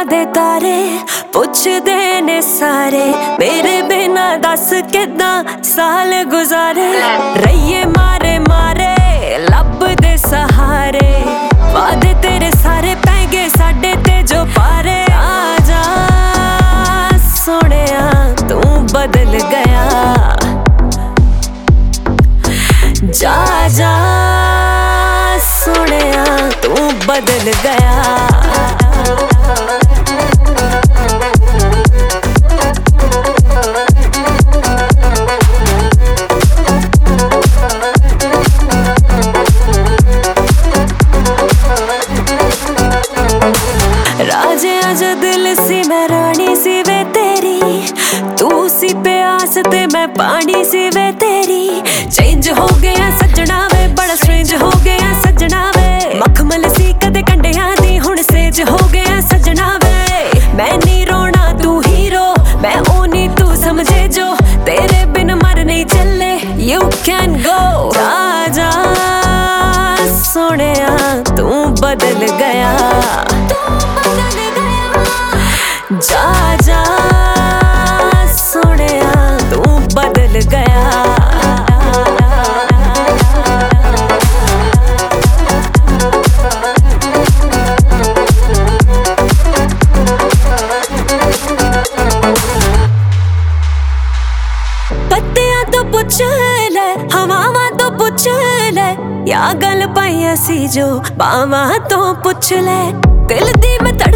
दे तारे पुछदे ने सारे, मेरे बिना दस किदां साल गुजारे। रहिए मारे मारे लब दे सहारे, वादे तेरे सारे पै गए साडे ते जो पारे। आजा सोहणिया तू बदल गया, जा जा सोहणिया तू बदल गया। राजे आजा दिल सी मैं रानी सी वे तेरी, तू सी प्यास ते मैं पानी सी वे तेरी। चेंज हो गया सजना वे, बड़ा स्ट्रेंज हो गया सजना वे। मखमल सी कदे कंडियां दी हुण सेज हो गया सजना वे। मैं नी रोना तू ही रो, मैं ओ नी तू समझे जो, तेरे बिन मर नहीं चले यू कैन गो। जा जा सोहणिया तू बदल गया, जा जा सोहणिया तू बदल गया। पत्तियां तो पुछ ले, हवावां तो पुछ ले, या गल पाई असी जो बावां तो पुछ ले। दिल दी मैं